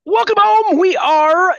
Welcome home. We are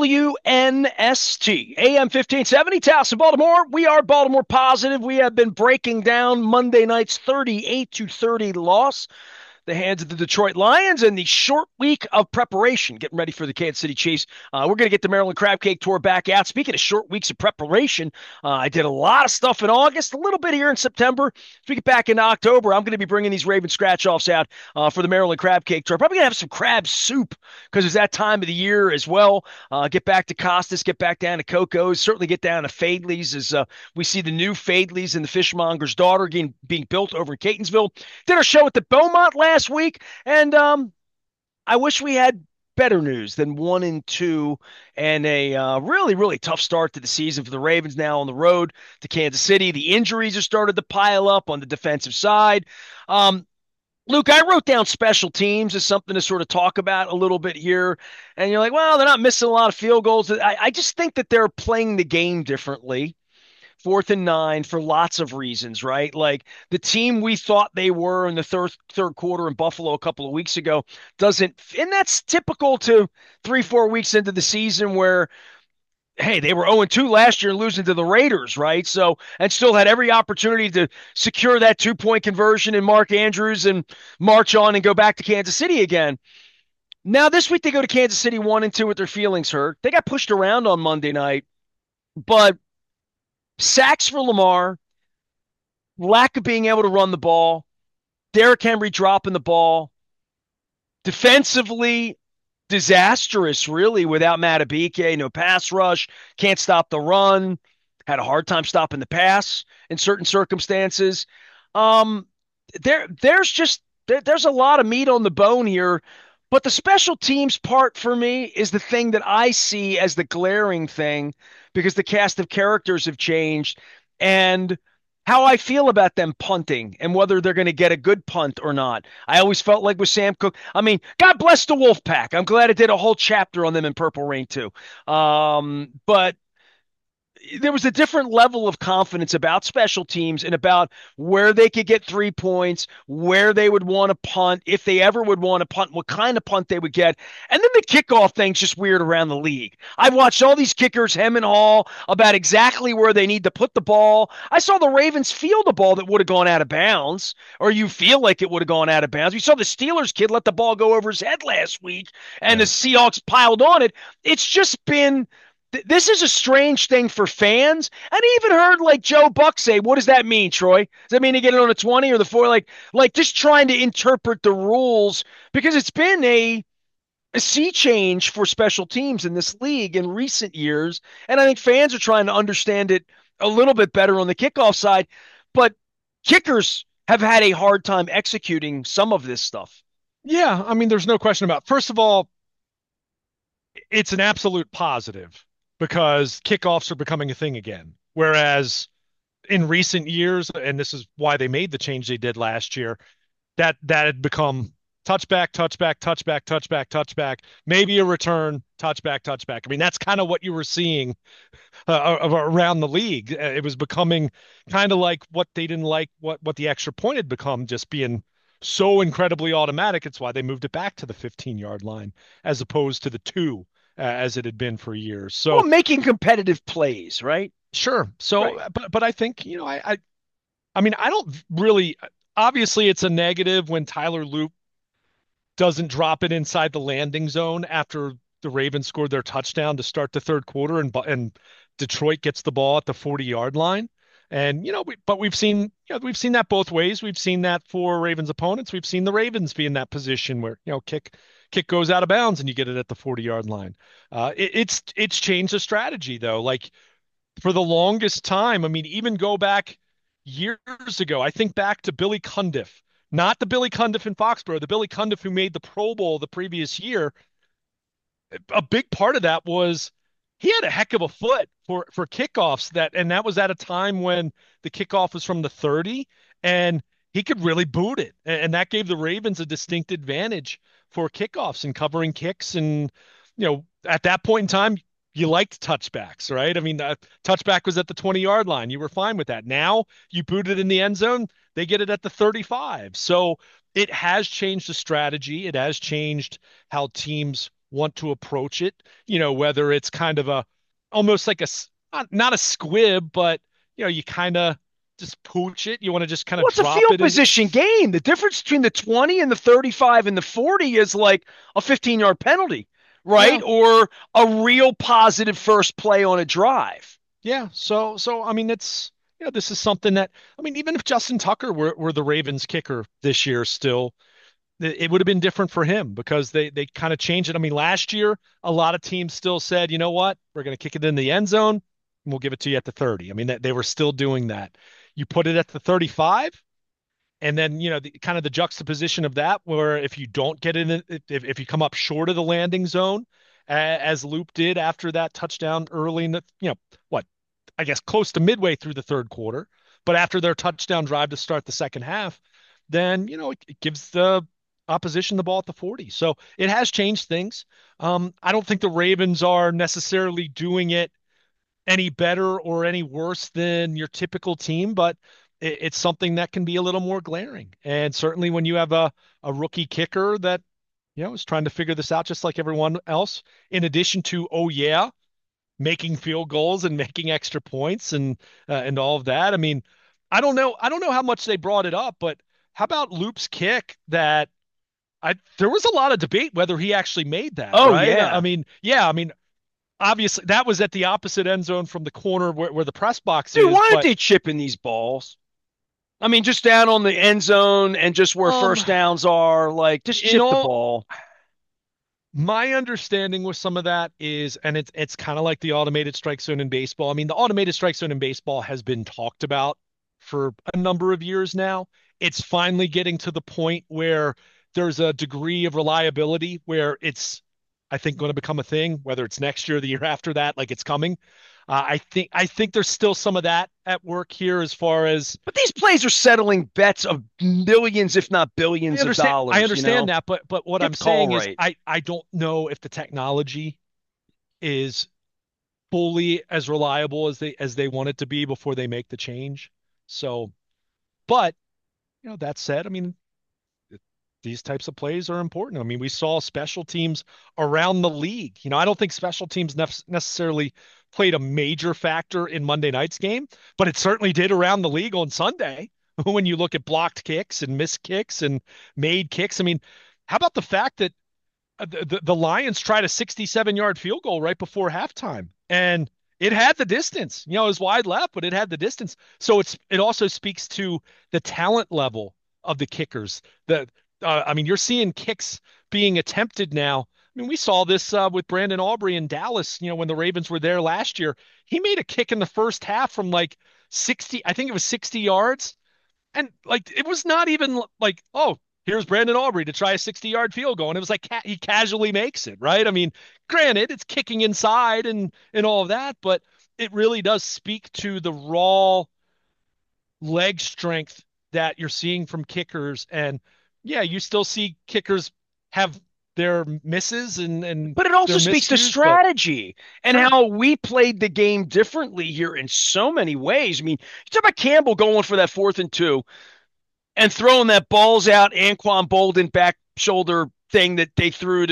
WNST, AM 1570, Towson, Baltimore. We are Baltimore Positive. We have been breaking down Monday night's 38-30 loss, the hands of the Detroit Lions, and the short week of preparation, getting ready for the Kansas City Chiefs. We're going to get the Maryland Crab Cake Tour back out. Speaking of short weeks of preparation, I did a lot of stuff in August, a little bit here in September. As we get back into October, I'm going to be bringing these Raven scratch offs out for the Maryland Crab Cake Tour. Probably going to have some crab soup because it's that time of the year as well. Get back to Costas, get back down to Coco's, certainly get down to Fadley's as we see the new Fadley's and the Fishmonger's Daughter being built over in Catonsville. Did our show at the Beaumont last week, and I wish we had better news than 1-2 and a really, really tough start to the season for the Ravens now on the road to Kansas City. The injuries have started to pile up on the defensive side. Um, Luke, I wrote down special teams as something to sort of talk about a little bit here. And you're like, well, they're not missing a lot of field goals. I just think that they're playing the game differently. 4th and 9 for lots of reasons, right? Like the team we thought they were in the third quarter in Buffalo a couple of weeks ago doesn't, and that's typical to 3-4 weeks into the season where hey, they were 0-2 last year losing to the Raiders, right? So, and still had every opportunity to secure that 2-point conversion in Mark Andrews and march on and go back to Kansas City again. Now, this week they go to Kansas City 1-2 with their feelings hurt. They got pushed around on Monday night, but sacks for Lamar, lack of being able to run the ball, Derrick Henry dropping the ball, defensively disastrous, really, without Matabike. No pass rush, can't stop the run, had a hard time stopping the pass in certain circumstances. Um, there's a lot of meat on the bone here, but the special teams part for me is the thing that I see as the glaring thing because the cast of characters have changed and how I feel about them punting and whether they're going to get a good punt or not. I always felt like with Sam Cook. I mean, God bless the Wolfpack. I'm glad it did a whole chapter on them in Purple Rain too. But there was a different level of confidence about special teams and about where they could get 3 points, where they would want to punt, if they ever would want to punt, what kind of punt they would get. And then the kickoff thing's just weird around the league. I've watched all these kickers hem and haw about exactly where they need to put the ball. I saw the Ravens field a ball that would have gone out of bounds, or you feel like it would have gone out of bounds. We saw the Steelers kid let the ball go over his head last week, and the Right. Seahawks piled on it. It's just been this is a strange thing for fans. And I even heard like Joe Buck say, "What does that mean, Troy? Does that mean to get it on a 20 or the four?" Like just trying to interpret the rules because it's been a sea change for special teams in this league in recent years, and I think fans are trying to understand it a little bit better on the kickoff side. But kickers have had a hard time executing some of this stuff. Yeah, I mean, there's no question about. First of all, it's an absolute positive because kickoffs are becoming a thing again. Whereas in recent years, and this is why they made the change they did last year, that had become touchback, touchback, touchback, touchback, touchback, maybe a return, touchback, touchback. I mean, that's kind of what you were seeing around the league. It was becoming kind of like what they didn't like, what the extra point had become, just being so incredibly automatic. It's why they moved it back to the 15-yard line as opposed to the two as it had been for years. Well, So making competitive plays, right? sure. So, Right. but I think I mean, I don't really. Obviously, it's a negative when Tyler Loop doesn't drop it inside the landing zone after the Ravens scored their touchdown to start the third quarter, and Detroit gets the ball at the 40-yard line. And but we've seen that both ways. We've seen that for Ravens opponents. We've seen the Ravens be in that position where kick goes out of bounds and you get it at the 40-yard line. It's changed the strategy though. Like for the longest time, I mean, even go back years ago, I think back to Billy Cundiff, not the Billy Cundiff in Foxborough, the Billy Cundiff who made the Pro Bowl the previous year. A big part of that was he had a heck of a foot for kickoffs and that was at a time when the kickoff was from the 30 and he could really boot it. And that gave the Ravens a distinct advantage for kickoffs and covering kicks. And, at that point in time, you liked touchbacks, right? I mean, the touchback was at the 20-yard line. You were fine with that. Now you boot it in the end zone, they get it at the 35. So it has changed the strategy. It has changed how teams want to approach it, whether it's kind of almost like not a squib, but, you kind of just pooch it. You want to just kind of Well, it's a drop field it in. position game. The difference between the 20 and the 35 and the 40 is like a 15-yard penalty, right? Yeah. Or a real positive first play on a drive. Yeah. So, I mean, this is something that, I mean, even if Justin Tucker were the Ravens kicker this year still, it would have been different for him because they kind of changed it. I mean, last year, a lot of teams still said, you know what, we're going to kick it in the end zone and we'll give it to you at the 30. I mean, they were still doing that. You put it at the 35, and then, kind of the juxtaposition of that, where if you don't get in, if you come up short of the landing zone, as Loop did after that touchdown early in the, what, I guess close to midway through the third quarter, but after their touchdown drive to start the second half, then, it gives the opposition the ball at the 40. So it has changed things. I don't think the Ravens are necessarily doing it any better or any worse than your typical team, but it's something that can be a little more glaring. And certainly when you have a rookie kicker that, is trying to figure this out just like everyone else, in addition to, oh yeah, making field goals and making extra points and all of that. I mean, I don't know how much they brought it up, but how about Loop's kick that there was a lot of debate whether he actually made that, Oh, right? yeah. I mean, yeah, I mean, obviously that was at the opposite end zone from the corner where the press box Dude, is, why aren't but they chipping these balls? I mean, just down on the end zone and just where um first downs are, like just in chip the all ball. my understanding with some of that is, and it's kind of like the automated strike zone in baseball. I mean, the automated strike zone in baseball has been talked about for a number of years now. It's finally getting to the point where there's a degree of reliability where it's, I think, going to become a thing, whether it's next year or the year after that, like it's coming. I think there's still some of that at work here as far as But these plays are settling bets of millions, if not I billions of understand. I dollars, understand that, but what Get I'm the call saying is right. I don't know if the technology is fully as reliable as they want it to be before they make the change. So, but that said, I mean, these types of plays are important. I mean, we saw special teams around the league. I don't think special teams necessarily played a major factor in Monday night's game, but it certainly did around the league on Sunday when you look at blocked kicks and missed kicks and made kicks. I mean, how about the fact that the Lions tried a 67-yard field goal right before halftime, and it had the distance. It was wide left, but it had the distance. So it also speaks to the talent level of the kickers. I mean, you're seeing kicks being attempted now. I mean, we saw this with Brandon Aubrey in Dallas. When the Ravens were there last year, he made a kick in the first half from like 60. I think it was 60 yards, and like it was not even like, oh, here's Brandon Aubrey to try a 60-yard field goal. And it was like he casually makes it, right? I mean, granted, it's kicking inside and all of that, but it really does speak to the raw leg strength that you're seeing from kickers. And yeah, you still see kickers have their misses and But it their also speaks to miscues, but strategy and sure, how we played the game differently here in so many ways. I mean, you talk about Campbell going for that 4th and 2 and throwing that balls out Anquan Bolden back shoulder thing that they threw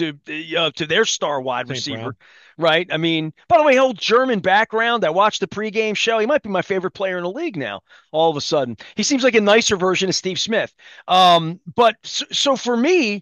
to their star wide St. receiver, Brown. right? I mean, by the way, whole German background. I watched the pregame show. He might be my favorite player in the league now. All of a sudden, he seems like a nicer version of Steve Smith. But so for me,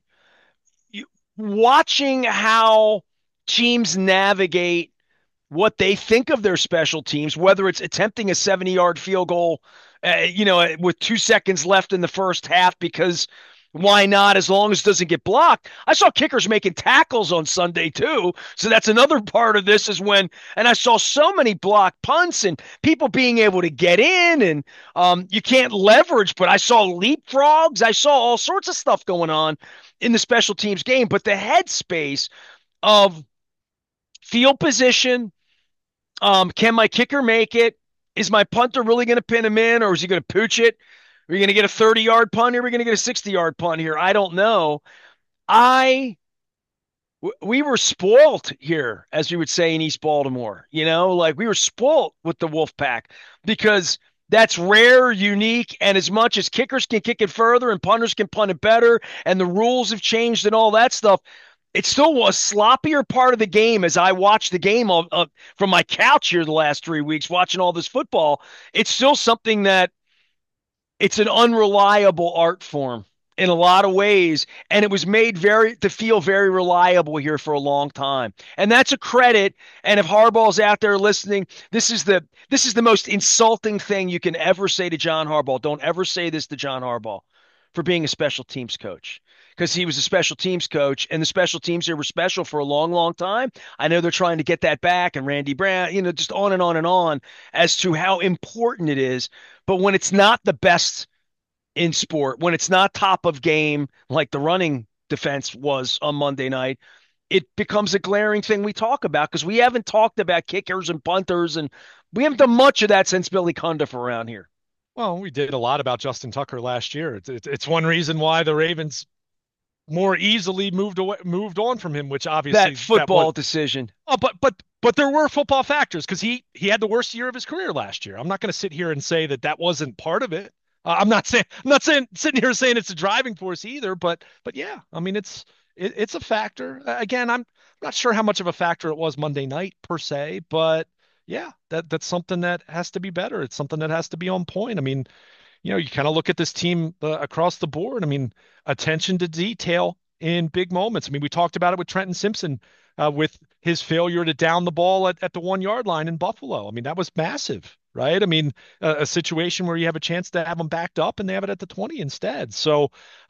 watching how teams navigate what they think of their special teams, whether it's attempting a 70-yard field goal, with 2 seconds left in the first half, because why not, as long as it doesn't get blocked. I saw kickers making tackles on Sunday too. So that's another part of this is and I saw so many blocked punts and people being able to get in and you can't leverage, but I saw leapfrogs. I saw all sorts of stuff going on in the special teams game, but the headspace of field position, can my kicker make it? Is my punter really going to pin him in, or is he going to pooch it? Are you going to get a 30-yard punt here? Are we going to get a 60-yard punt here? I don't know. I we were spoiled here, as we would say in East Baltimore. Like we were spoiled with the Wolfpack because that's rare, unique, and as much as kickers can kick it further and punters can punt it better, and the rules have changed and all that stuff, It still was sloppier part of the game as I watched the game from my couch here the last 3 weeks watching all this football. It's still something that it's an unreliable art form in a lot of ways, and it was made very to feel very reliable here for a long time, and that's a credit. And if Harbaugh's out there listening, this is the most insulting thing you can ever say to John Harbaugh. Don't ever say this to John Harbaugh for being a special teams coach, because he was a special teams coach, and the special teams here were special for a long, long time. I know they're trying to get that back, and Randy Brown, just on and on and on as to how important it is. But when it's not the best in sport, when it's not top of game like the running defense was on Monday night, it becomes a glaring thing we talk about, because we haven't talked about kickers and punters, and we haven't done much of that since Billy Cundiff around here. Well, we did a lot about Justin Tucker last year. It's one reason why the Ravens more easily moved on from him, which That obviously that was. football decision. Oh, but there were football factors because he had the worst year of his career last year. I'm not going to sit here and say that that wasn't part of it. I'm not saying sitting here saying it's a driving force either. But yeah, I mean it's a factor. Again, I'm not sure how much of a factor it was Monday night per se, but yeah, that's something that has to be better. It's something that has to be on point. I mean, you kind of look at this team across the board. I mean, attention to detail in big moments. I mean, we talked about it with Trenton Simpson with his failure to down the ball at the 1 yard line in Buffalo. I mean, that was massive, right? I mean, a situation where you have a chance to have them backed up and they have it at the 20 instead. So,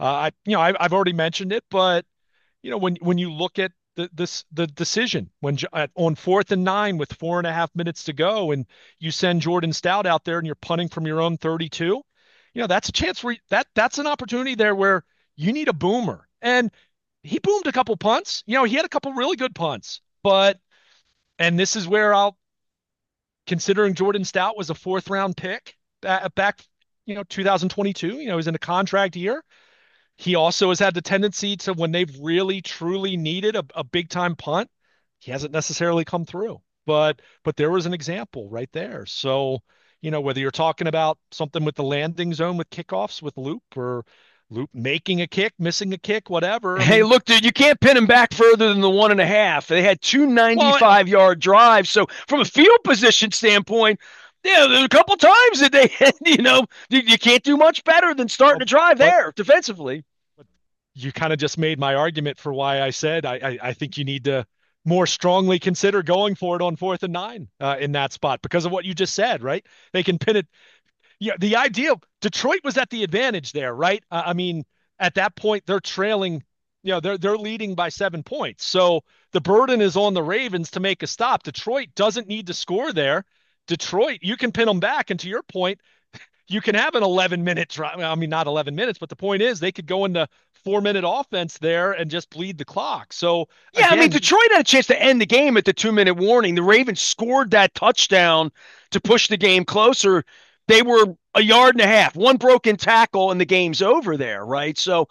I've already mentioned it, but when you look at the decision on 4th and 9 with 4.5 minutes to go, and you send Jordan Stout out there and you're punting from your own 32, that's a chance where that's an opportunity there where you need a boomer. And he boomed a couple punts. He had a couple really good punts, and this is where considering Jordan Stout was a 4th round pick back, 2022, he's in a contract year. He also has had the tendency to, when they've really truly needed a big time punt, he hasn't necessarily come through. But there was an example right there. So, whether you're talking about something with the landing zone with kickoffs with Loop, or Loop making a kick, missing a kick, whatever. I Hey, mean, look, dude, you can't pin him back further than the 1.5. They had two well, 95-yard drives. So, from a field position standpoint, yeah, there's a couple times that they, you can't do much better than starting well, to drive but there defensively. you kind of just made my argument for why I said I think you need to more strongly consider going for it on 4th and 9 in that spot because of what you just said, right? They can pin it. Yeah, the idea Detroit was at the advantage there, right? I mean, at that point they're trailing, they're leading by 7 points. So the burden is on the Ravens to make a stop. Detroit doesn't need to score there. Detroit, you can pin them back, and to your point, you can have an 11-minute drive. I mean, not 11 minutes, but the point is they could go into 4-minute offense there and just bleed the clock. So Yeah, I mean, again, Detroit had a chance to end the game at the 2-minute warning. The Ravens scored that touchdown to push the game closer. They were a yard and a half, one broken tackle, and the game's over there, right? So,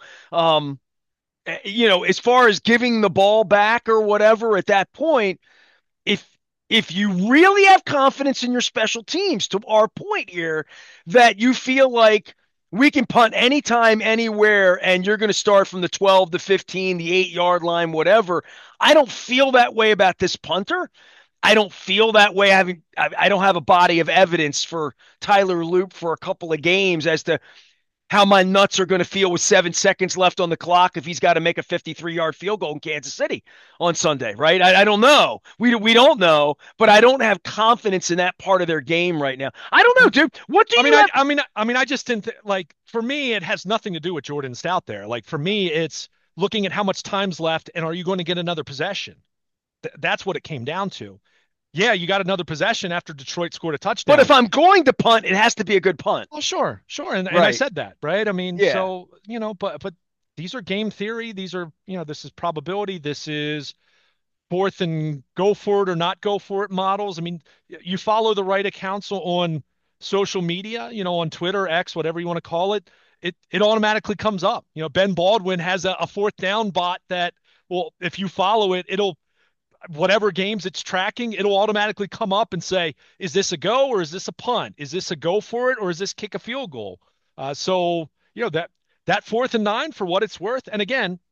as far as giving the ball back or whatever at that point, if if you really have confidence in your special teams, to our point here, that you feel like we can punt anytime, anywhere, and you're going to start from the 12, the 15, the 8-yard line, whatever. I don't feel that way about this punter. I don't feel that way. I don't have a body of evidence for Tyler Loop for a couple of games as to how my nuts are going to feel with 7 seconds left on the clock if he's got to make a 53-yard field goal in Kansas City on Sunday, right? I don't know. We don't know, but I don't have confidence in that part of their game right now. I don't know, dude. What do I you mean, have? I just didn't like. For me, it has nothing to do with Jordan Stout there. Like for me, it's looking at how much time's left and are you going to get another possession? That's what it came down to. Yeah, you got another possession after Detroit scored a But touchdown. if I'm going to punt, it has to be a good punt. Oh, sure, sure, and I Right. said that, right? I mean, Yeah. so but these are game theory. These are this is probability. This is fourth and go for it or not go for it models. I mean, you follow the right accounts on social media, on Twitter, X, whatever you want to call it. It automatically comes up. Ben Baldwin has a 4th down bot that, well, if you follow it, it'll whatever games it's tracking, it'll automatically come up and say, is this a go or is this a punt? Is this a go for it or is this kick a field goal? So that 4th and 9 for what it's worth. And again,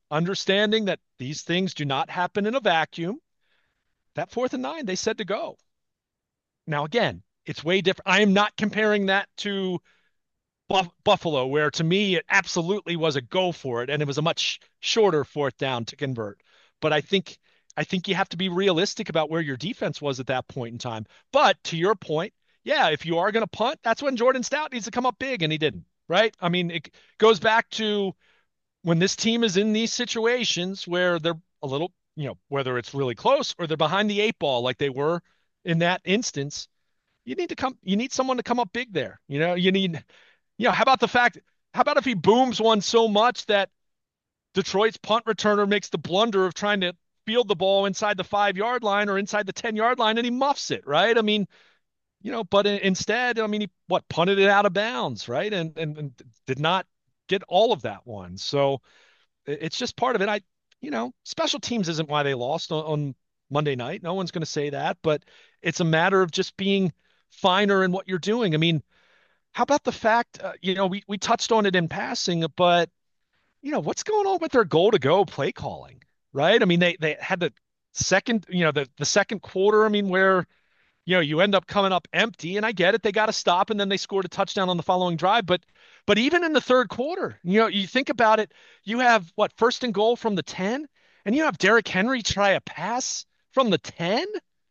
understanding that these things do not happen in a vacuum. That 4th and 9, they said to go. Now, again, it's way different. I am not comparing that to Buffalo, where to me it absolutely was a go for it, and it was a much shorter 4th down to convert. But I think you have to be realistic about where your defense was at that point in time. But to your point, yeah, if you are going to punt, that's when Jordan Stout needs to come up big, and he didn't. Right? I mean, it goes back to when this team is in these situations where they're a little, whether it's really close or they're behind the 8 ball, like they were in that instance. You need someone to come up big there. How about the fact, how about if he booms one so much that Detroit's punt returner makes the blunder of trying to field the ball inside the 5 yard line or inside the 10 yard line and he muffs it, right? I mean, but instead, I mean, he punted it out of bounds, right? And did not get all of that one. So it's just part of it. Special teams isn't why they lost on Monday night. No one's going to say that, but it's a matter of just being finer in what you're doing. I mean, how about the fact, we touched on it in passing, but what's going on with their goal to go play calling, right? I mean, they had the second, the second quarter, I mean, where, you end up coming up empty, and I get it. They got to stop, and then they scored a touchdown on the following drive. But even in the third quarter, you think about it, you have what, 1st and goal from the 10, and you have Derrick Henry try a pass from the 10.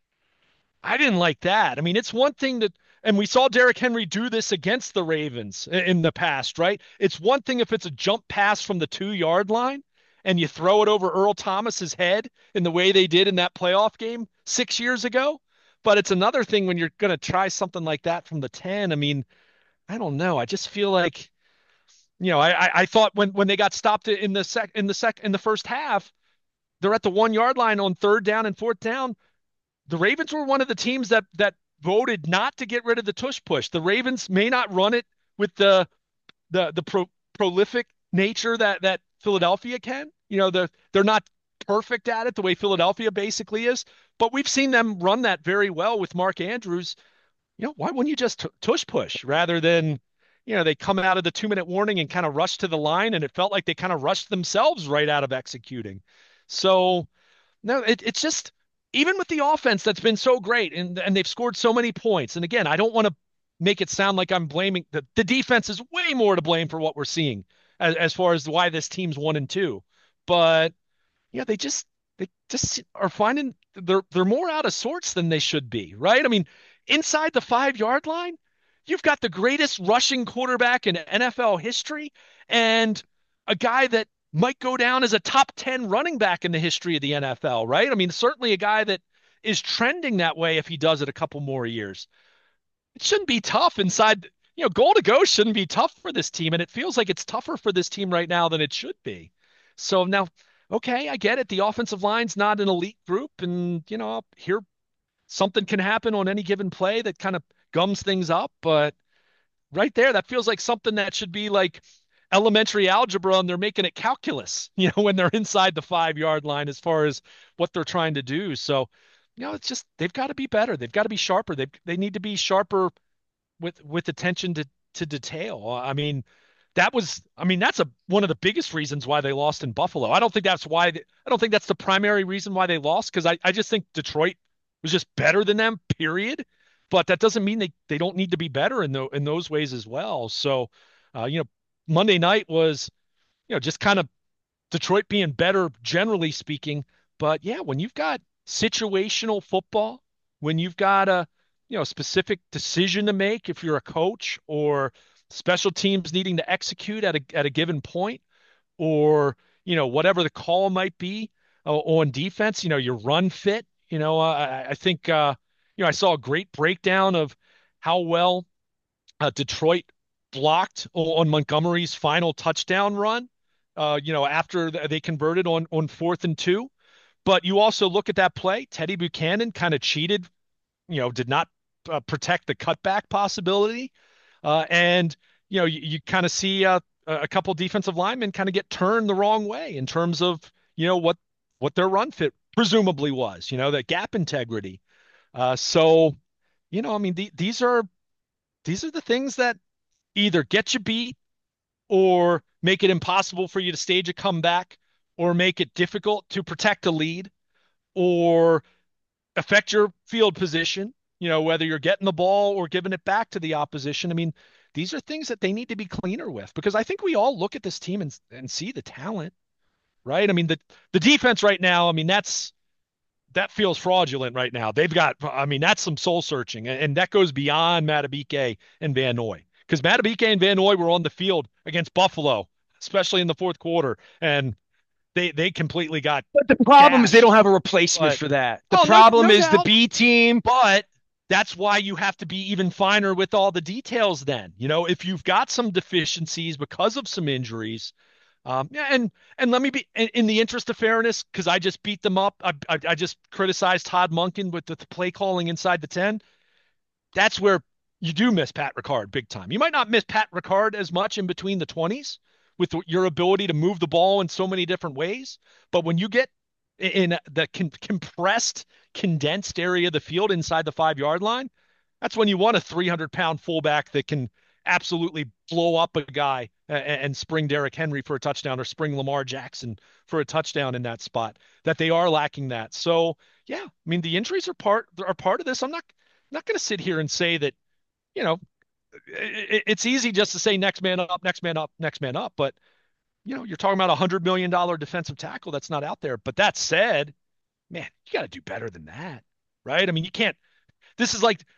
I didn't like that. I mean, it's one thing that, and we saw Derrick Henry do this against the Ravens in the past, right? It's one thing if it's a jump pass from the 2 yard line and you throw it over Earl Thomas's head in the way they did in that playoff game 6 years ago. But it's another thing when you're going to try something like that from the 10. I mean, I don't know. I just feel like, I thought when they got stopped in the first half, they're at the 1 yard line on 3rd down and 4th down. The Ravens were one of the teams that voted not to get rid of the tush push. The Ravens may not run it with the prolific nature that Philadelphia can. They're not perfect at it the way Philadelphia basically is, but we've seen them run that very well with Mark Andrews. Why wouldn't you just tush push rather than, they come out of the 2 minute warning and kind of rush to the line, and it felt like they kind of rushed themselves right out of executing. So no, it's just, even with the offense that's been so great and they've scored so many points. And again, I don't want to make it sound like I'm blaming the defense is way more to blame for what we're seeing as far as why this team's 1-2. But they just are finding they're more out of sorts than they should be, right? I mean, inside the 5 yard line, you've got the greatest rushing quarterback in NFL history and a guy that might go down as a top 10 running back in the history of the NFL, right? I mean, certainly a guy that is trending that way if he does it a couple more years. It shouldn't be tough inside, goal to go shouldn't be tough for this team. And it feels like it's tougher for this team right now than it should be. So now, okay, I get it. The offensive line's not an elite group. And, here something can happen on any given play that kind of gums things up. But right there, that feels like something that should be like elementary algebra, and they're making it calculus, when they're inside the 5 yard line as far as what they're trying to do. So, it's just they've got to be better. They've got to be sharper. They need to be sharper with attention to detail. I mean, that's one of the biggest reasons why they lost in Buffalo. I don't think that's the primary reason why they lost, because I just think Detroit was just better than them, period. But that doesn't mean they don't need to be better in those ways as well. So, Monday night was, just kind of Detroit being better, generally speaking. But yeah, when you've got situational football, when you've got a, specific decision to make, if you're a coach, or special teams needing to execute at a given point, or, whatever the call might be on defense, your run fit, I think, I saw a great breakdown of how well Detroit blocked on Montgomery's final touchdown run, after they converted on 4th and 2. But you also look at that play, Teddy Buchanan kind of cheated, did not protect the cutback possibility. And, you kind of see a couple defensive linemen kind of get turned the wrong way in terms of, what their run fit presumably was, that gap integrity. So, I mean, these are the things that either get you beat or make it impossible for you to stage a comeback, or make it difficult to protect a lead or affect your field position, whether you're getting the ball or giving it back to the opposition. I mean, these are things that they need to be cleaner with because I think we all look at this team and see the talent, right? I mean, the defense right now, I mean, that feels fraudulent right now. I mean, that's some soul searching, and that goes beyond Matabike and Van Noy because Matabike and Van Noy were on the field against Buffalo, especially in the fourth quarter, and they completely got But the problem is they don't gashed. have a replacement But for that. The oh, no, problem no is the doubt. B team. But that's why you have to be even finer with all the details then. If you've got some deficiencies because of some injuries, yeah, and let me be in the interest of fairness, because I just beat them up. I just criticized Todd Monken with the play calling inside the 10. That's where you do miss Pat Ricard big time. You might not miss Pat Ricard as much in between the 20s with your ability to move the ball in so many different ways. But when you get in the compressed, condensed area of the field inside the 5 yard line, that's when you want a 300-pound fullback that can absolutely blow up a guy and spring Derrick Henry for a touchdown or spring Lamar Jackson for a touchdown in that spot. That they are lacking that. So yeah, I mean the injuries are part of this. I'm not going to sit here and say that, you know, it's easy just to say next man up, next man up, next man up. But, you're talking about $100 million defensive tackle that's not out there. But that said, man, you got to do better than that, right? I mean, you can't. This is like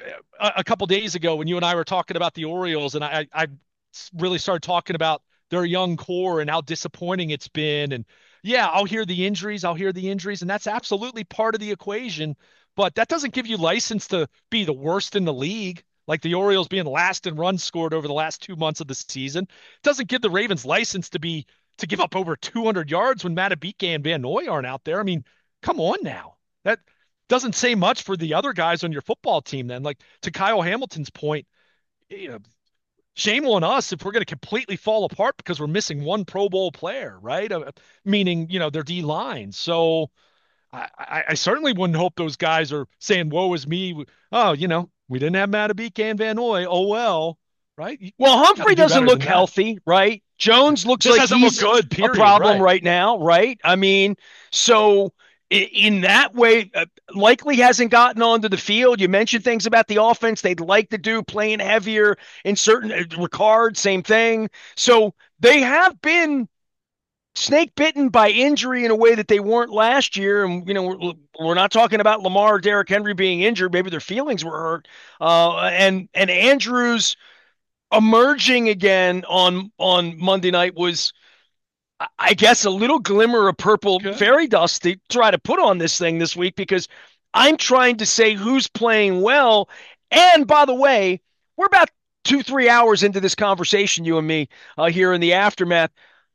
a couple days ago when you and I were talking about the Orioles, and I really started talking about their young core and how disappointing it's been. And yeah, I'll hear the injuries, and that's absolutely part of the equation. But that doesn't give you license to be the worst in the league, like the Orioles being last in runs scored over the last 2 months of the season. It doesn't give the Ravens license to give up over 200 yards when Matabike and Van Noy aren't out there. I mean, come on now. That doesn't say much for the other guys on your football team then. Like to Kyle Hamilton's point, you know, shame on us if we're going to completely fall apart because we're missing one Pro Bowl player, right? Meaning, their D line. So I certainly wouldn't hope those guys are saying, woe is me. Oh, we didn't have Matabike and Van Noy. Oh, well, right? You Well, got to Humphrey do doesn't better look than that. healthy, right? Jones looks Just like hasn't looked he's good, a period. problem Right. right now, right? I mean, so in that way, likely hasn't gotten onto the field. You mentioned things about the offense they'd like to do, playing heavier in certain Ricard, same thing. So they have been snake bitten by injury in a way that they weren't last year. And, we're not talking about Lamar or Derrick Henry being injured. Maybe their feelings were hurt. And Andrews emerging again on Monday night was, I guess, a little glimmer of purple Good. fairy dust to try to put on this thing this week because I'm trying to say who's playing well. And by the way, we're about 2-3 hours into this conversation, you and me, here in the aftermath.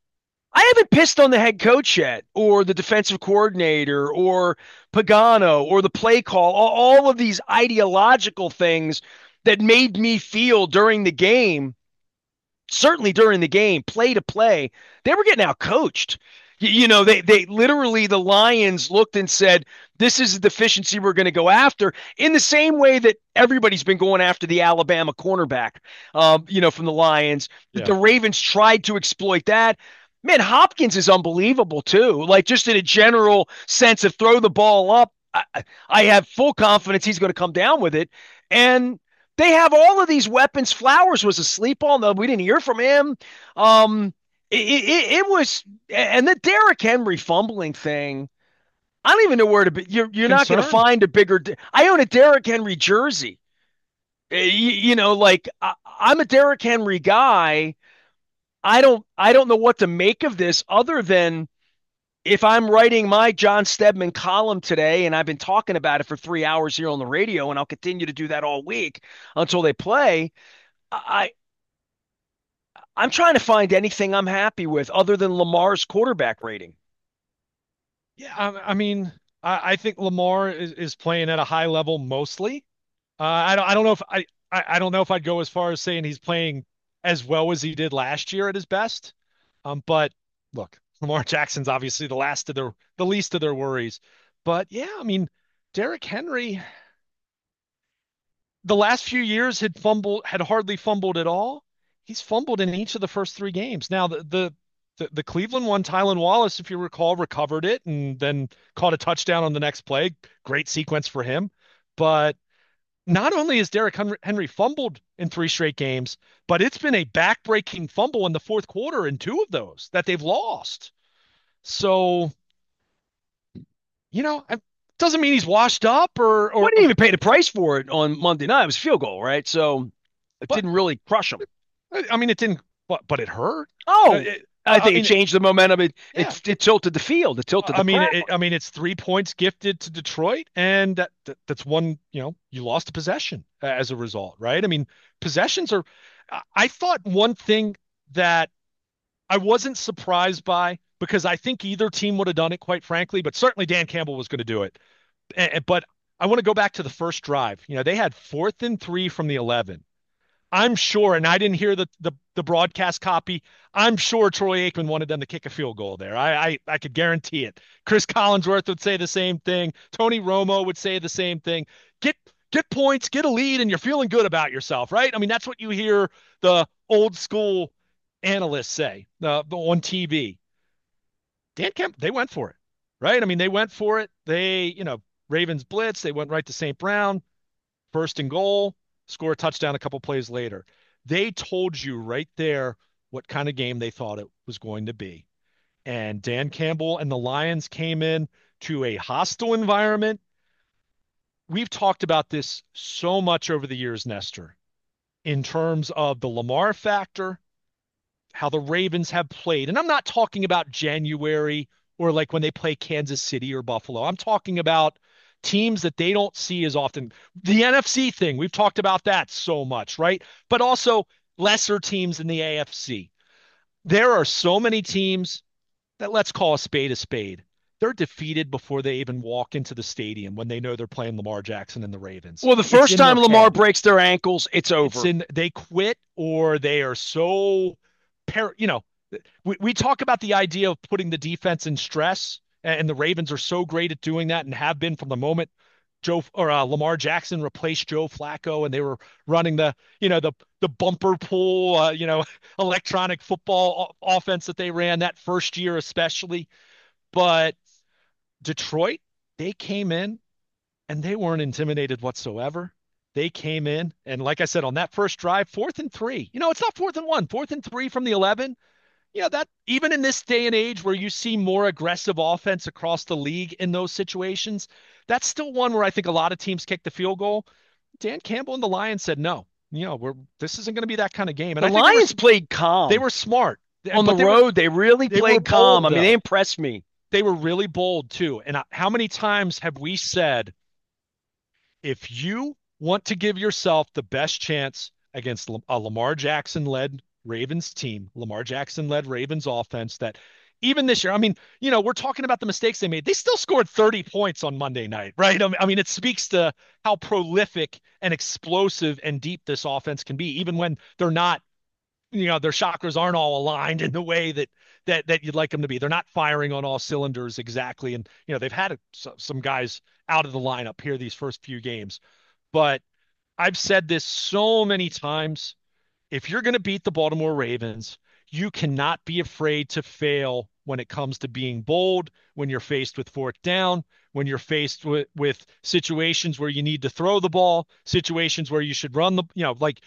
I haven't pissed on the head coach yet, or the defensive coordinator, or Pagano, or the play call, all of these ideological things that made me feel during the game, certainly during the game, play to play, they were getting out coached. They literally, the Lions looked and said, this is a deficiency we're going to go after, in the same way that everybody's been going after the Alabama cornerback, from the Lions. Yeah. The Ravens tried to exploit that. Man, Hopkins is unbelievable too. Like, just in a general sense of throw the ball up, I have full confidence he's going to come down with it. And they have all of these weapons. Flowers was asleep on them. We didn't hear from him. It was, and the Derrick Henry fumbling thing. I don't even know where to be. You're not going to Concern. find a bigger. I own a Derrick Henry jersey. Like, I'm a Derrick Henry guy. I don't know what to make of this other than, if I'm writing my John Stedman column today, and I've been talking about it for 3 hours here on the radio, and I'll continue to do that all week until they play. I I'm trying to find anything I'm happy with other than Lamar's quarterback rating. Yeah. I mean, I think Lamar is playing at a high level mostly. I don't know if I don't know if I'd go as far as saying he's playing as well as he did last year at his best. But look, Lamar Jackson's obviously the least of their worries. But yeah, I mean, Derrick Henry, the last few years had hardly fumbled at all. He's fumbled in each of the first three games. Now, the The Cleveland one, Tylan Wallace, if you recall, recovered it and then caught a touchdown on the next play. Great sequence for him. But not only has Derrick Henry fumbled in three straight games, but it's been a back-breaking fumble in the fourth quarter in two of those that they've lost. So, it doesn't mean he's washed up We didn't even pay the price for it on Monday night. It was a field goal, right? So it but didn't really crush him. I mean, it didn't, but it hurt. Oh, I I think it mean, changed the momentum. It, yeah. it it tilted the field. It tilted the crowd. I mean, it's 3 points gifted to Detroit, and that's one. You lost a possession as a result, right? I mean, possessions are. I thought one thing that I wasn't surprised by because I think either team would have done it, quite frankly, but certainly Dan Campbell was going to do it. But I want to go back to the first drive. They had 4th and 3 from the 11. I'm sure, and I didn't hear the broadcast copy. I'm sure Troy Aikman wanted them to kick a field goal there. I could guarantee it. Chris Collinsworth would say the same thing. Tony Romo would say the same thing. Get get points, get a lead, and you're feeling good about yourself, right? I mean, that's what you hear the old school analysts say on TV. Dan Kemp, they went for it, right? I mean, they went for it. Ravens blitz. They went right to St. Brown, 1st and goal, score a touchdown a couple plays later. They told you right there what kind of game they thought it was going to be. And Dan Campbell and the Lions came in to a hostile environment. We've talked about this so much over the years, Nestor, in terms of the Lamar factor, how the Ravens have played. And I'm not talking about January or like when they play Kansas City or Buffalo. I'm talking about teams that they don't see as often. The NFC thing, we've talked about that so much, right? But also lesser teams in the AFC. There are so many teams that, let's call a spade a spade. They're defeated before they even walk into the stadium when they know they're playing Lamar Jackson and the Ravens. Well, the It's first in their time Lamar head. breaks their ankles, it's over. They quit or they are so you know, we talk about the idea of putting the defense in stress, and the Ravens are so great at doing that and have been from the moment Lamar Jackson replaced Joe Flacco, and they were running the bumper pool, electronic football offense that they ran that first year, especially. But Detroit, they came in and they weren't intimidated whatsoever. They came in, and like I said, on that first drive, 4th and 3. It's not 4th and 1, 4th and 3 from the 11. That even in this day and age where you see more aggressive offense across the league in those situations, that's still one where I think a lot of teams kick the field goal. Dan Campbell and the Lions said no. This isn't going to be that kind of game. And The I think Lions played they calm were smart. on the But road. They really they were played calm. bold I mean, they though. impressed me. They were really bold too. And how many times have we said, if you want to give yourself the best chance against a Lamar Jackson led Ravens team, Lamar Jackson led Ravens offense, that even this year, I mean, we're talking about the mistakes they made. They still scored 30 points on Monday night, right? I mean, it speaks to how prolific and explosive and deep this offense can be, even when they're not, their chakras aren't all aligned in the way that you'd like them to be. They're not firing on all cylinders exactly. And, they've had some guys out of the lineup here these first few games. But I've said this so many times. If you're going to beat the Baltimore Ravens, you cannot be afraid to fail when it comes to being bold, when you're faced with fourth down, when you're faced with situations where you need to throw the ball, situations where you should run like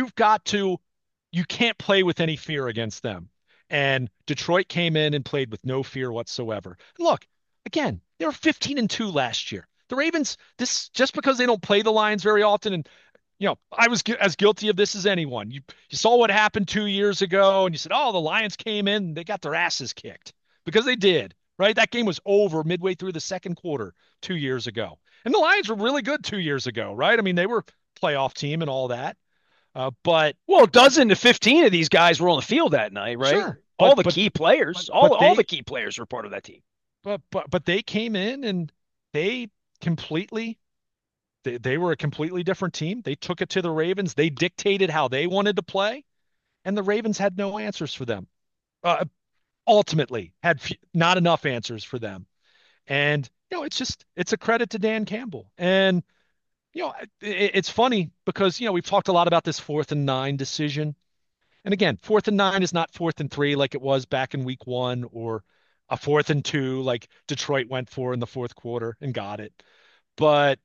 you can't play with any fear against them. And Detroit came in and played with no fear whatsoever. Look, again, they were 15-2 last year. The Ravens, this just because they don't play the Lions very often, and I was as guilty of this as anyone. You saw what happened 2 years ago, and you said, "Oh, the Lions came in, and they got their asses kicked," because they did. Right? That game was over midway through the second quarter 2 years ago, and the Lions were really good 2 years ago. Right? I mean, they were a playoff team and all that. But Well, a dozen to 15 of these guys were on the field that night, right? sure, All the key players, all the key players were part of that team. but they came in and they completely they were a completely different team. They took it to the Ravens. They dictated how they wanted to play, and the Ravens had no answers for them. Ultimately, had not enough answers for them. And it's a credit to Dan Campbell. And it's funny because we've talked a lot about this 4th and 9 decision. And again, 4th and 9 is not 4th and 3 like it was back in week one, or a 4th and 2 like Detroit went for in the fourth quarter and got it. But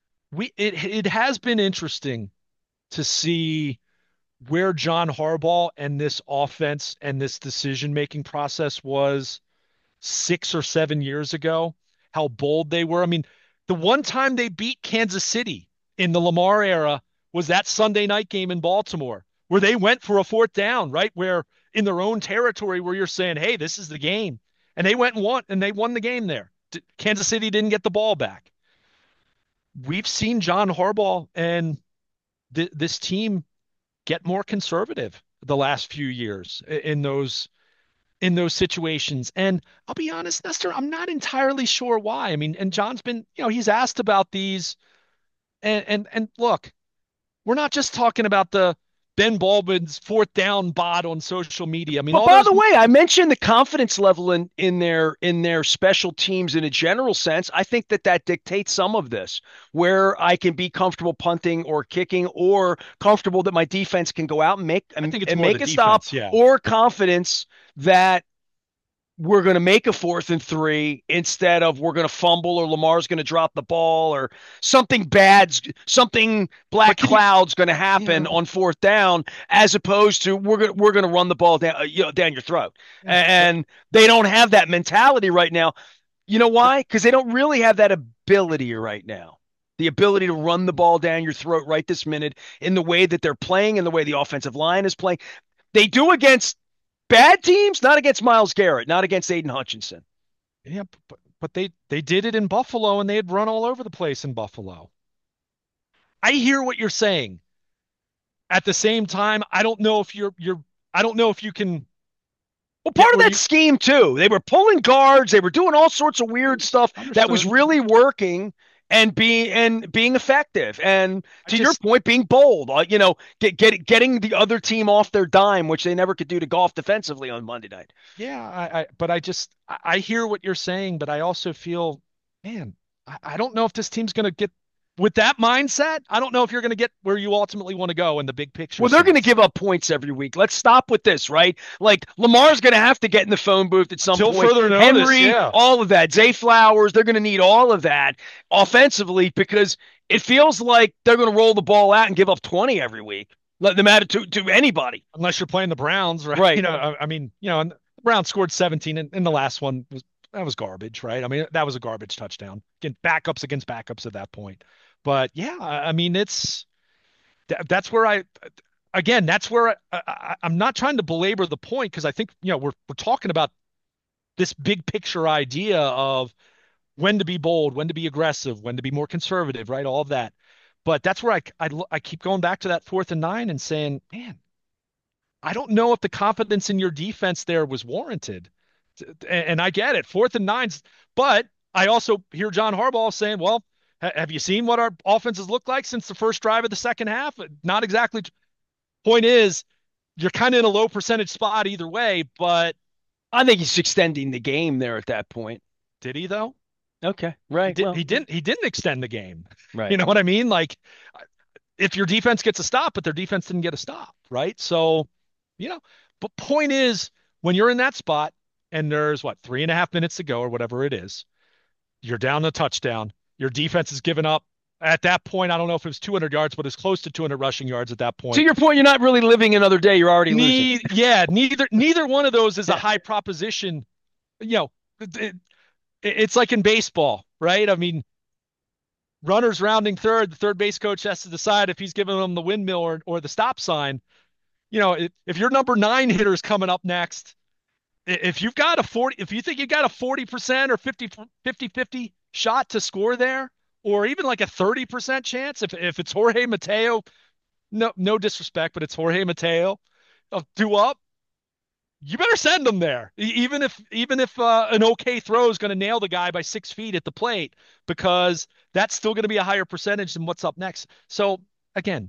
it has been interesting to see where John Harbaugh and this offense and this decision making process was 6 or 7 years ago, how bold they were. I mean, the one time they beat Kansas City in the Lamar era was that Sunday night game in Baltimore, where they went for a fourth down, right? Where in their own territory, where you're saying, hey, this is the game. And they went and they won the game there. Kansas City didn't get the ball back. We've seen John Harbaugh and this team get more conservative the last few years in those situations. And I'll be honest, Nestor, I'm not entirely sure why. I mean, and John's been, he's asked about these, and look, we're not just talking about the Ben Baldwin's fourth down bot on social media. I mean, But all by those. the way, I mentioned the confidence level in their special teams in a general sense. I think that dictates some of this, where I can be comfortable punting or kicking, or comfortable that my defense can go out and make I and, think it's and more the make a stop, defense. Yeah. or confidence that we're going to make a 4th and 3 instead of we're going to fumble, or Lamar's going to drop the ball, or something But black can you, cloud's going to yeah, happen on fourth down, as opposed to we're going to run the ball down down your throat. yeah, And they don't have that mentality right now. You know but why? Because they don't really have that ability right now. The ability to run the ball down your throat right this minute, in the way that they're playing and the way the offensive line is playing. They do against bad teams, not against Myles Garrett, not against Aiden Hutchinson. yeah, but they did it in Buffalo, and they had run all over the place in Buffalo. I hear what you're saying. At the same time, I don't know if I don't know if you can Well, get part of where that you scheme too. They were pulling guards. They were doing all sorts of weird stuff that was understood. really working and being effective. And I to your just, point, being bold. Getting the other team off their dime, which they never could do to golf defensively on Monday night. yeah, but I hear what you're saying, but I also feel, man, I don't know if this team's going to get with that mindset. I don't know if you're going to get where you ultimately want to go in the big picture Well, they're going to sense. give up points every week. Let's stop with this, right? Like, Lamar's going to have to get in the phone booth at some Till point. further notice, Henry, yeah. all of that. Zay Flowers, they're going to need all of that offensively, because it feels like they're going to roll the ball out and give up 20 every week. Let them add it to anybody. Unless you're playing the Browns, right? Right. I mean, and the Browns scored 17 in the last one that was garbage, right? I mean, that was a garbage touchdown. Again, backups against backups at that point. But yeah, I mean, that's where that's where I'm not trying to belabor the point, because I think, we're talking about this big picture idea of when to be bold, when to be aggressive, when to be more conservative, right? All of that. But that's where I keep going back to that 4th and 9 and saying, man, I don't know if the confidence in your defense there was warranted. And I get it, 4th and 9s, but I also hear John Harbaugh saying, well, have you seen what our offenses look like since the first drive of the second half? Not exactly. Point is, you're kind of in a low percentage spot either way, but I think he's extending the game there at that point. did he though? Okay. Right. Well, He didn't extend the game. right. You know what I mean? Like, if your defense gets a stop, but their defense didn't get a stop, right? So, you know, but point is, when you're in that spot and there's 3.5 minutes to go or whatever it is, you're down a touchdown. Your defense is given up. At that point, I don't know if it was 200 yards, but it's close to 200 rushing yards at that To point. your point, you're not really living another day. You're already losing. Neither one of those is a Yeah. high proposition. You know, it, it's like in baseball, right? I mean, runners rounding third, the third base coach has to decide if he's giving them the windmill or the stop sign. If your number 9 hitter is coming up next, if you've got a 40, if you think you got a 40% or 50 shot to score there, or even like a 30% chance, if it's Jorge Mateo, no disrespect, but it's Jorge Mateo, due up, you better send them there. Even if an okay throw is going to nail the guy by 6 feet at the plate, because that's still going to be a higher percentage than what's up next. So again,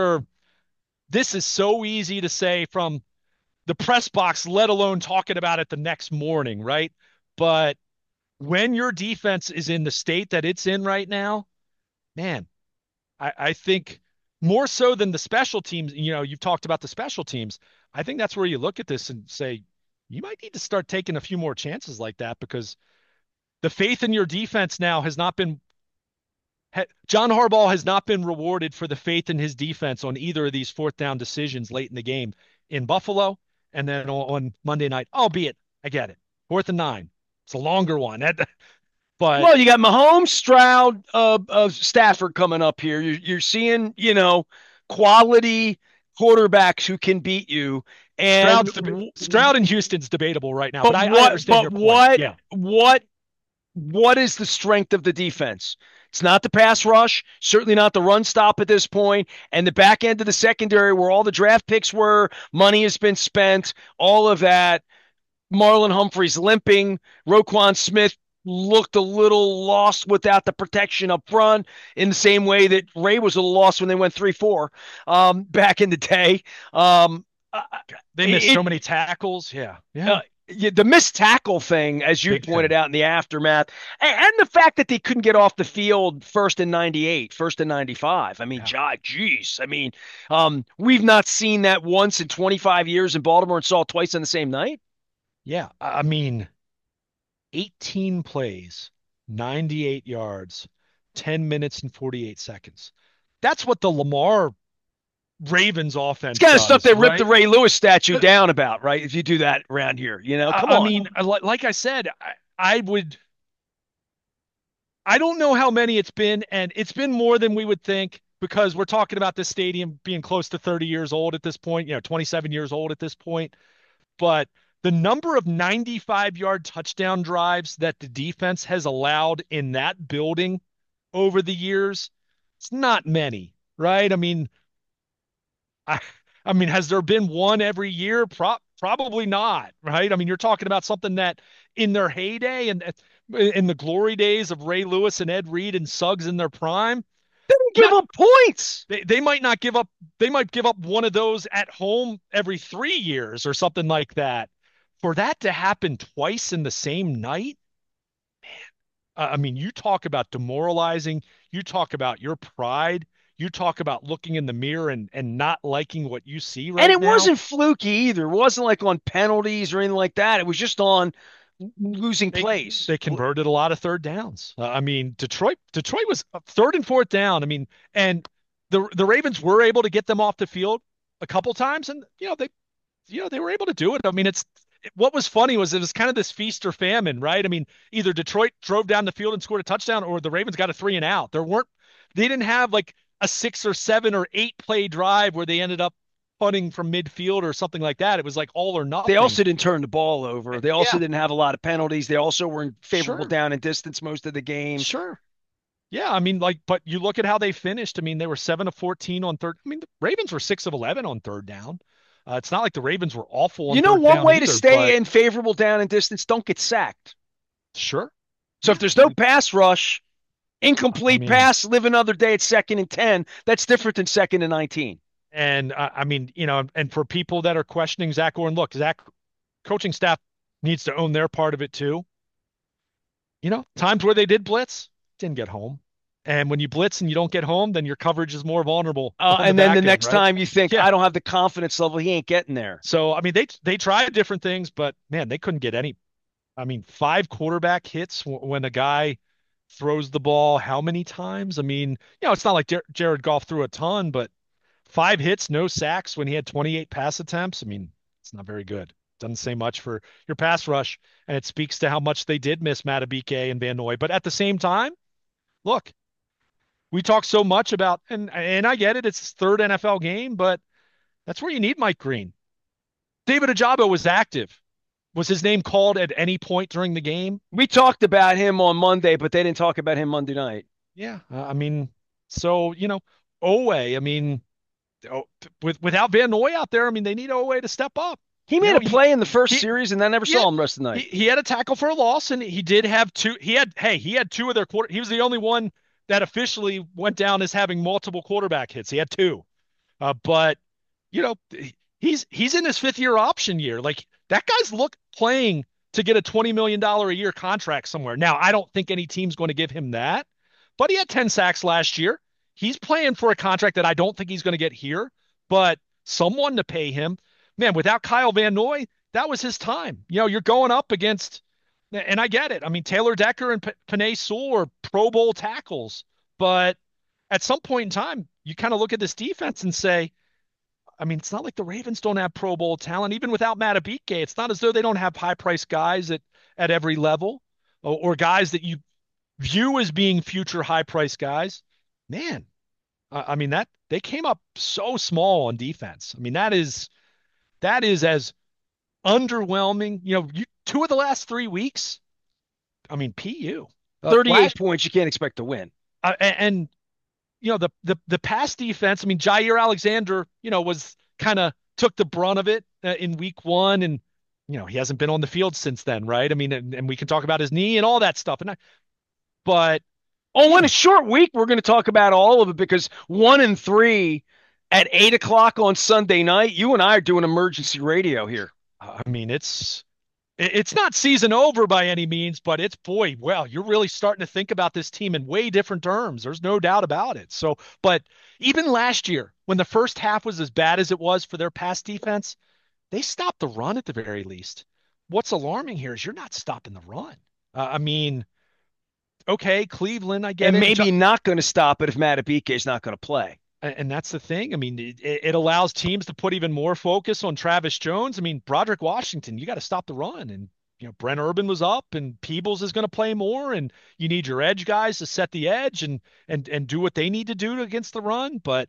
this is so easy to say from the press box, let alone talking about it the next morning, right? But when your defense is in the state that it's in right now, man, I think more so than the special teams. You've talked about the special teams. I think that's where you look at this and say, you might need to start taking a few more chances like that, because the faith in your defense now has not been John Harbaugh has not been rewarded for the faith in his defense on either of these fourth down decisions late in the game in Buffalo and then on Monday night. Albeit, I get it. 4th and 9. It's a longer one. But Well, you got Mahomes, Stroud, Stafford coming up here. You're seeing, quality quarterbacks who can beat you. And Stroud in Houston's debatable right now, but but I what understand but your point. what Yeah. what is the strength of the defense? It's not the pass rush, certainly not the run stop at this point, and the back end of the secondary where all the draft picks were, money has been spent, all of that. Marlon Humphrey's limping. Roquan Smith looked a little lost without the protection up front, in the same way that Ray was a little lost when they went 3-4 back in the day. They missed It, so many tackles. Yeah. uh, Yeah. the missed tackle thing, as you Big pointed thing. out in the aftermath, and the fact that they couldn't get off the field first and 98, first and 95. I mean, Yeah. geez. I mean, we've not seen that once in 25 years in Baltimore and saw it twice on the same night. Yeah. I mean, 18 plays, 98 yards, 10 minutes and 48 seconds. That's what the Lamar Ravens It's offense kind of stuff does, they ripped the right? Ray Lewis statue Uh, down about, right? If you do that around here, come I on. mean, like I said, I don't know how many it's been, and it's been more than we would think, because we're talking about this stadium being close to 30 years old at this point, 27 years old at this point. But the number of 95-yard touchdown drives that the defense has allowed in that building over the years, it's not many, right? I, I mean, has there been one every year? Probably not, right? I mean, you're talking about something that in their heyday and in the glory days of Ray Lewis and Ed Reed and Suggs in their prime, They didn't give not up points. they might not give up. They might give up one of those at home every 3 years or something like that. For that to happen twice in the same night, I mean, you talk about demoralizing. You talk about your pride. You talk about looking in the mirror and not liking what you see And right it now. wasn't fluky either. It wasn't like on penalties or anything like that. It was just on losing They plays. they converted a lot of third downs. I mean, Detroit was third and fourth down. I mean, and the Ravens were able to get them off the field a couple times, and they were able to do it. I mean, what was funny was it was kind of this feast or famine, right? I mean, either Detroit drove down the field and scored a touchdown, or the Ravens got a 3 and out. They didn't have like a 6 or 7 or 8 play drive where they ended up punting from midfield or something like that. It was like all or They nothing. also didn't turn the ball over. They also Yeah, didn't have a lot of penalties. They also were in favorable sure, down and distance most of the game. sure. Yeah, I mean, like, but you look at how they finished. I mean, they were 7 of 14 on third. I mean, the Ravens were 6 of 11 on third down. It's not like the Ravens were awful on You know, third one down way to either, stay but in favorable down and distance, don't get sacked. sure. So Yeah, if there's no pass rush, I incomplete mean, pass, live another day at 2nd and 10. That's different than 2nd and 19. and I mean, and for people that are questioning Zach Gordon, look, Zach coaching staff needs to own their part of it too. Times where they did blitz, didn't get home. And when you blitz and you don't get home, then your coverage is more vulnerable on the And then the back end, next right? time you think, Yeah. I don't have the confidence level, he ain't getting there. So I mean, they tried different things, but man, they couldn't get any. I mean, 5 quarterback hits when a guy throws the ball how many times? I mean, it's not like Jared Goff threw a ton, but 5 hits, no sacks when he had 28 pass attempts. I mean, it's not very good. Doesn't say much for your pass rush, and it speaks to how much they did miss Matabike and Van Noy. But at the same time, look, we talk so much about, and I get it, it's his third NFL game, but that's where you need Mike Green. David Ajabo was active. Was his name called at any point during the game? We talked about him on Monday, but they didn't talk about him Monday night. Yeah. I mean, so, Owe, I mean, without Van Noy out there, I mean, they need Owe to step up. He You made know, a play in the first he, series, and I never he, saw him the rest of the night. he had a tackle for a loss, and he did have two. He had two of their quarter. He was the only one that officially went down as having multiple quarterback hits. He had two. But, you know, he's in his fifth-year option year. Like, that guy's playing to get a $20 million a year contract somewhere. Now, I don't think any team's going to give him that, but he had 10 sacks last year. he's playing for a contract that I don't think he's going to get here, but someone to pay him. Man, without Kyle Van Noy, that was his time. You're going up against, and I get it. I mean, Taylor Decker and Penei Sewell are Pro Bowl tackles, but at some point in time, you kind of look at this defense and say, I mean, it's not like the Ravens don't have Pro Bowl talent. Even without Matabike, it's not as though they don't have high-priced guys at every level, or guys that you view as being future high-priced guys. Man, I mean that they came up so small on defense. I mean that is as underwhelming. Two of the last 3 weeks. I mean, PU 38 points. You can't expect to win. And the pass defense. I mean, Jair Alexander, was kind of took the brunt of it in week 1, and he hasn't been on the field since then, right? I mean, and we can talk about his knee and all that stuff, but in a short week, we're going to talk about all of it because 1 and 3 at 8 o'clock on Sunday night. You and I are doing emergency radio here. I mean, it's not season over by any means, but it's, boy, well, you're really starting to think about this team in way different terms. There's no doubt about it. So, but even last year, when the first half was as bad as it was for their pass defense, they stopped the run at the very least. What's alarming here is you're not stopping the run. I mean, okay, Cleveland, I get and it. Maybe not going to stop it if Matabike is not going to play. And that's the thing. I mean, it allows teams to put even more focus on Travis Jones. I mean, Broderick Washington, you got to stop the run. And, Brent Urban was up, and Peebles is going to play more. And you need your edge guys to set the edge and do what they need to do against the run. But,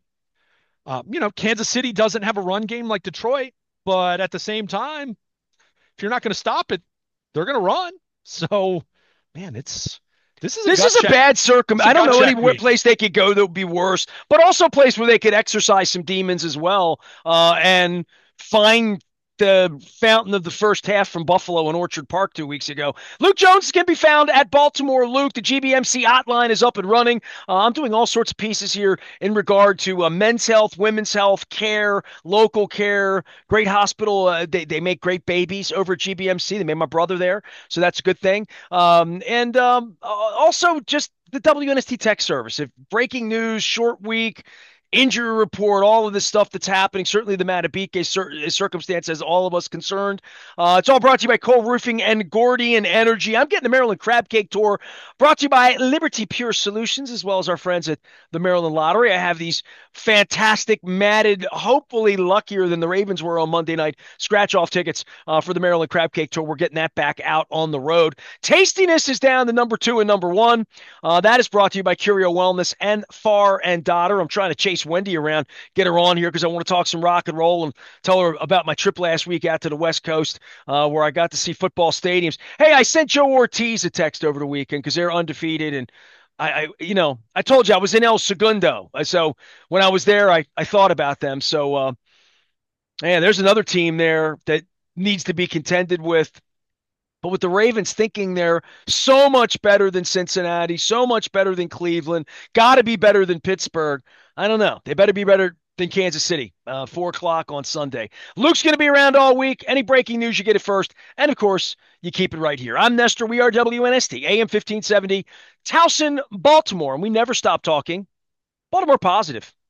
Kansas City doesn't have a run game like Detroit. But at the same time, if you're not going to stop it, they're going to run. So, man, this is a bad circumstance. I don't know any place they could go that would be worse, but also a place where they could exercise some demons as well, and find the fountain of the first half from Buffalo in Orchard Park 2 weeks ago. Luke Jones can be found at Baltimore Luke. The GBMC hotline is up and running. I'm doing all sorts of pieces here in regard to men's health, women's health, care, local care, great hospital. They make great babies over at GBMC. They made my brother there, so that's a good thing. And also just the WNST tech service. If breaking news, short week, injury report, all of this stuff that's happening. Certainly the Matabike circumstance has all of us concerned. It's all brought to you by Cole Roofing and Gordian Energy. I'm getting the Maryland Crab Cake Tour brought to you by Liberty Pure Solutions, as well as our friends at the Maryland Lottery. I have these fantastic matted, hopefully luckier than the Ravens were on Monday night, scratch-off tickets for the Maryland Crab Cake Tour. We're getting that back out on the road. Tastiness is down to number 2 and number 1. That is brought to you by Curio Wellness and Far and Dotter. I'm trying to chase Wendy around, get her on here because I want to talk some rock and roll and tell her about my trip last week out to the West Coast where I got to see football stadiums. Hey, I sent Joe Ortiz a text over the weekend because they're undefeated, and I told you I was in El Segundo, so when I was there, I thought about them. So, there's another team there that needs to be contended with. But with the Ravens thinking they're so much better than Cincinnati, so much better than Cleveland, got to be better than Pittsburgh. I don't know. They better be better than Kansas City, 4 o'clock on Sunday. Luke's going to be around all week. Any breaking news, you get it first. And, of course, you keep it right here. I'm Nestor. We are WNST, AM 1570, Towson, Baltimore. And we never stop talking Baltimore positive.